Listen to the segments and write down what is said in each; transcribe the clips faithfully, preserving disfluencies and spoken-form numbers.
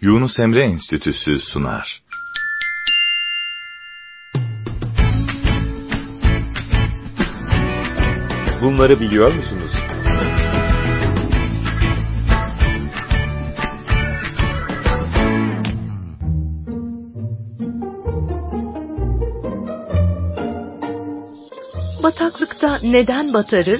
Yunus Emre Enstitüsü sunar. Bunları biliyor musunuz? Bataklıkta neden batarız?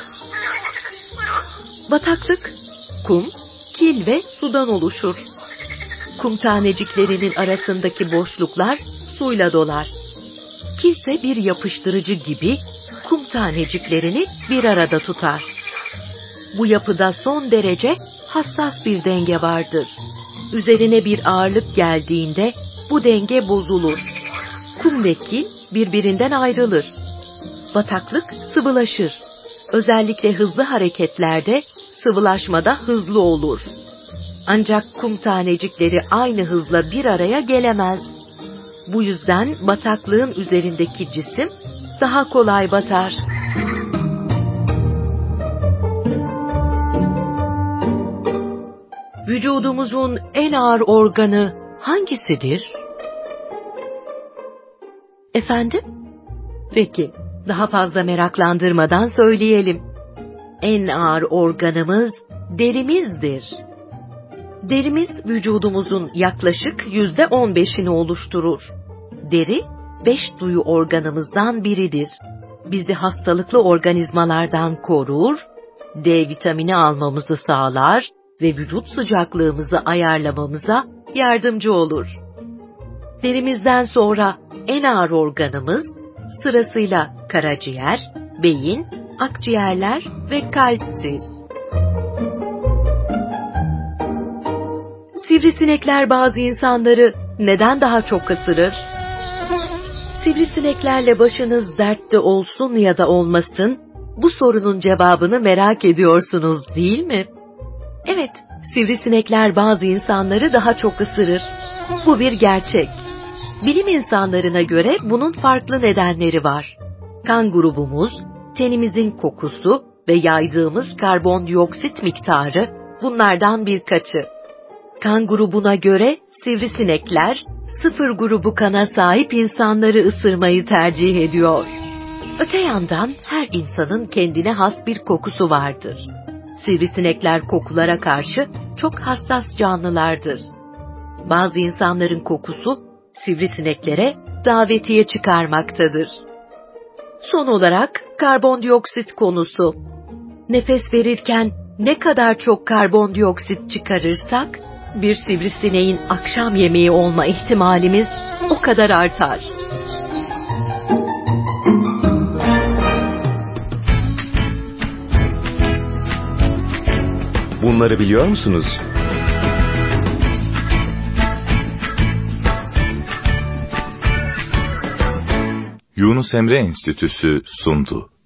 Bataklık, kum, kil ve sudan oluşur. Kum taneciklerinin arasındaki boşluklar suyla dolar. Kil ise bir yapıştırıcı gibi kum taneciklerini bir arada tutar. Bu yapıda son derece hassas bir denge vardır. Üzerine bir ağırlık geldiğinde bu denge bozulur. Kum ve kil birbirinden ayrılır. Bataklık sıvılaşır. Özellikle hızlı hareketlerde sıvılaşmada hızlı olur. Ancak kum tanecikleri aynı hızla bir araya gelemez. Bu yüzden bataklığın üzerindeki cisim daha kolay batar. Vücudumuzun en ağır organı hangisidir? Efendim? Peki, daha fazla meraklandırmadan söyleyelim. En ağır organımız derimizdir. Derimiz vücudumuzun yaklaşık yüzde on beşini oluşturur. Deri, beş duyu organımızdan biridir. Bizi hastalıklı organizmalardan korur, D vitamini almamızı sağlar ve vücut sıcaklığımızı ayarlamamıza yardımcı olur. Derimizden sonra en ağır organımız sırasıyla karaciğer, beyin, akciğerler ve kalptir. Sivrisinekler bazı insanları neden daha çok ısırır? Sivrisineklerle başınız dertte olsun ya da olmasın, bu sorunun cevabını merak ediyorsunuz, değil mi? Evet, sivrisinekler bazı insanları daha çok ısırır. Bu bir gerçek. Bilim insanlarına göre bunun farklı nedenleri var. Kan grubumuz, tenimizin kokusu ve yaydığımız karbondioksit miktarı bunlardan birkaçı. Kan grubuna göre sivrisinekler, sıfır grubu kana sahip insanları ısırmayı tercih ediyor. Öte yandan her insanın kendine has bir kokusu vardır. Sivrisinekler kokulara karşı çok hassas canlılardır. Bazı insanların kokusu sivrisineklere davetiye çıkarmaktadır. Son olarak karbondioksit konusu. Nefes verirken ne kadar çok karbondioksit çıkarırsak, bir sivrisineğin akşam yemeği olma ihtimalimiz o kadar artar. Bunları biliyor musunuz? Yunus Emre Enstitüsü sundu.